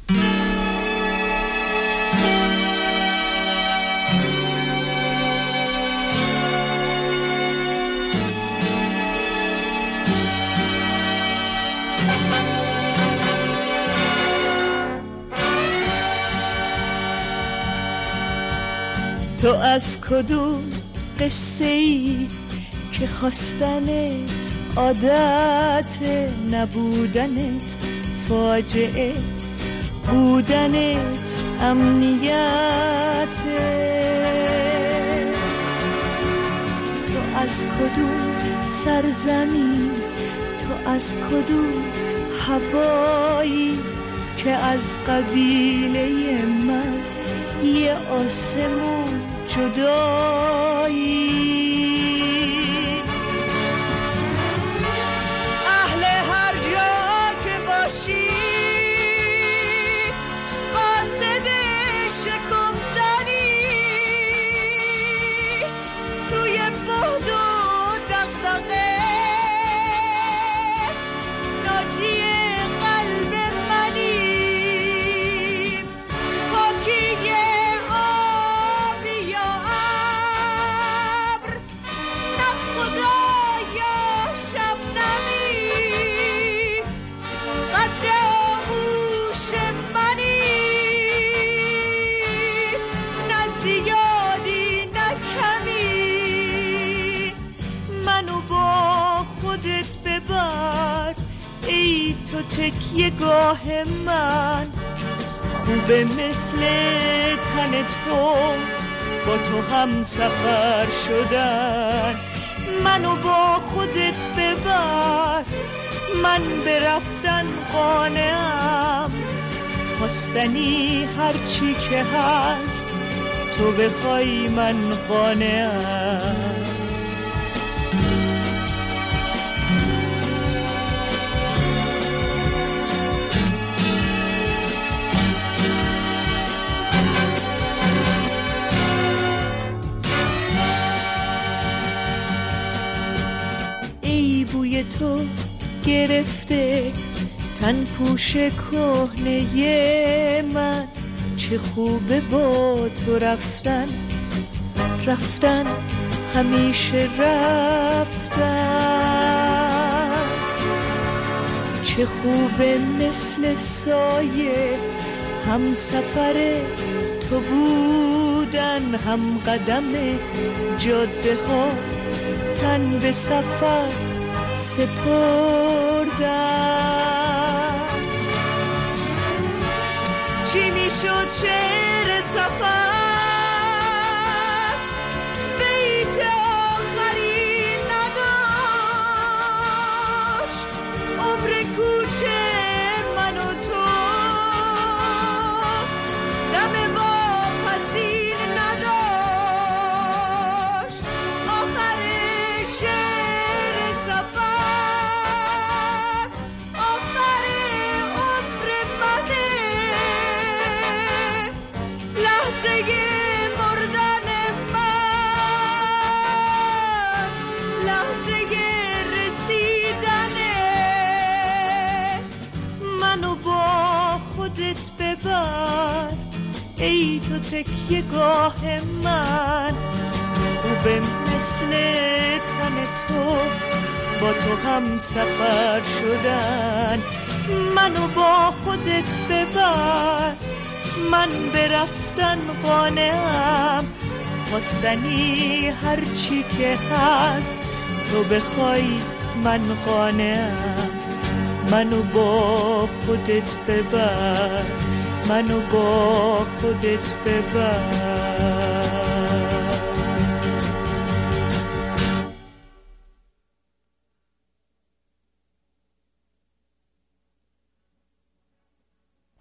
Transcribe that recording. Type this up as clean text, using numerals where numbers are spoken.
تو از کدوم قصه ای که خواستنت عادت، نبودنت فاجعه، بودنت امنیته؟ تو از کدوم سرزمین، تو از کدوم هوایی که از قبیله من یه آسمون جدایی؟ اهل هر جا که باشی قاصد شکفتنی، توی بعد و دغدغه ناجی قلب منی. پاکی تو تکیه گاه من، خوبه مثل تن تو با تو هم سفر شدن. منو با خودت ببر، من به رفتن قانعم، خواستنی هرچی که هست تو بخوای من قانعم. تو گرفته تن پوش کهنه من، چه خوبه با تو رفتن، رفتن همیشه رفتن. چه خوبه مثل سایه هم سفر تو بودن، هم قدم جاده ها تن به سفر سپردن. چی میشد شعر سفر بیت آخری نداشت، عمر کوچه من و تو دم واپسین نداشت. آخر شعر سفر آخر عمر منه، لحظه مردن من، لحظه رسیدنه. منو با خودت ببر ای تو تکیه گاه من، خوبه مثل تن تو با تو هم سفر شدن. منو با خودت ببر، من به رفتن قانعم، خواستنی هرچی که هست تو بخوای من قانعم. منو با خودت ببر، منو با خودت ببر.